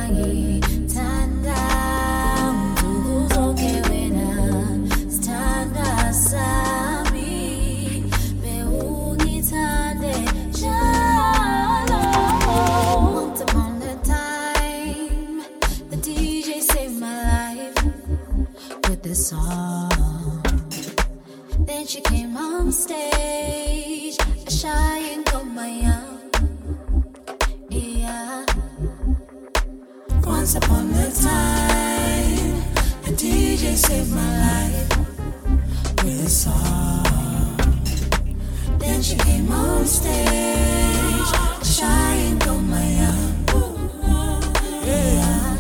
ngithanda nsuku zonke wena sithanda sami bewungithande njalo. Once upon a time the DJ saved my life with this song. Then she came on stage, a shy and Gomaya. Yeah. Once upon a time, a DJ saved my life with a song. Then she came on stage, a shy and Gomaya. Yeah.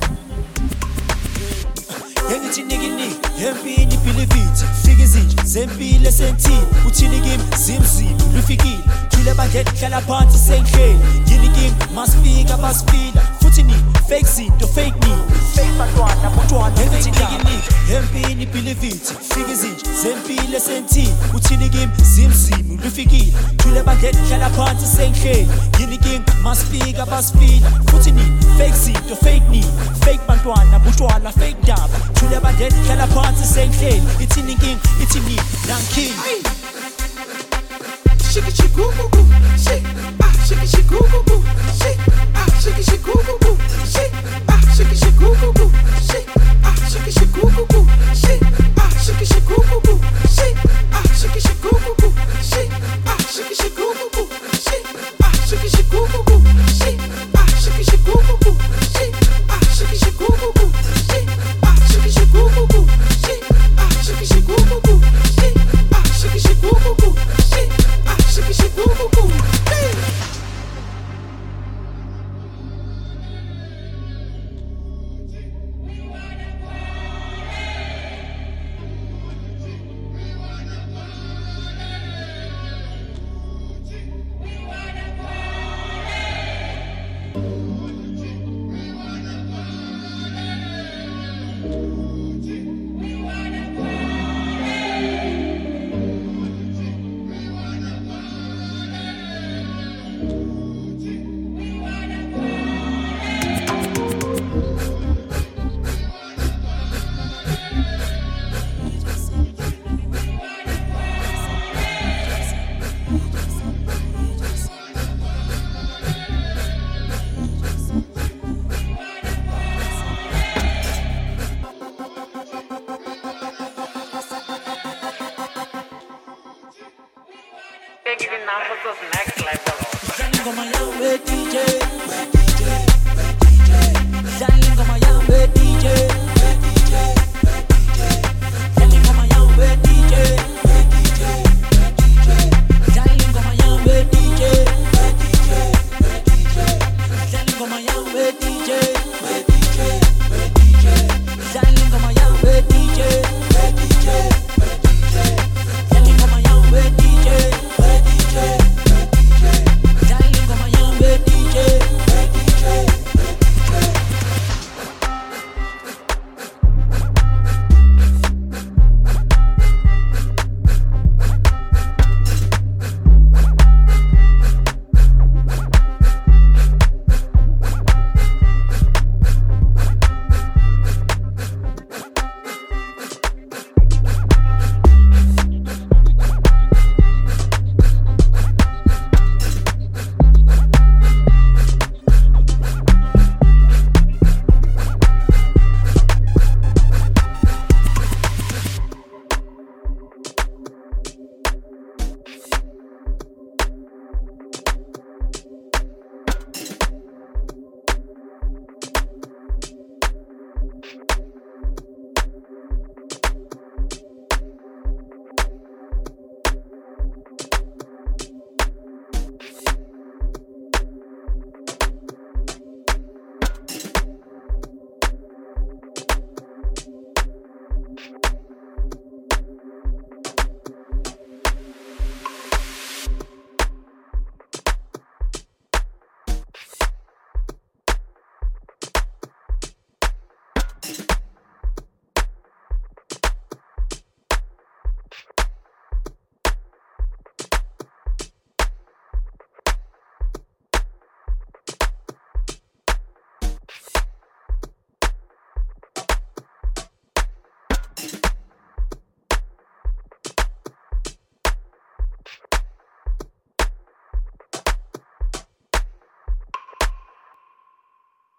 Engithi nigini empini philivithe fika izinje zempile sentini uthini kimi zimzini lifikile thule bandlet hlala phansi senhleli yini kimi masifika basifila futhi ni fake zinto fake ni fake bantwana engithi nigini empini philivithe fika izinje zempile sentini uthini kimi zimzini lifikile thule bandlet hlala phansi senhleli yini kimi masifika basifila futhi ni fake zinto fake ni fake bantwana butshwala fake daba thule bandlet hlala phansi senhleli ithini king ithini nanking shake it goo goo goo shake shake it goo goo goo shake shake it goo goo goo shake shake it goo goo goo shake shake it goo goo goo shake shake it goo goo goo shake shake it goo goo goo shake shake it goo goo goo shake shake it goo goo goo shake shake it goo goo goo shake shake it goo goo goo shake shake it goo goo goo shake shake it goo goo goo shake shake it goo goo goo shake shake it goo goo goo Taking it now for the next level. Ngoma yawe DJ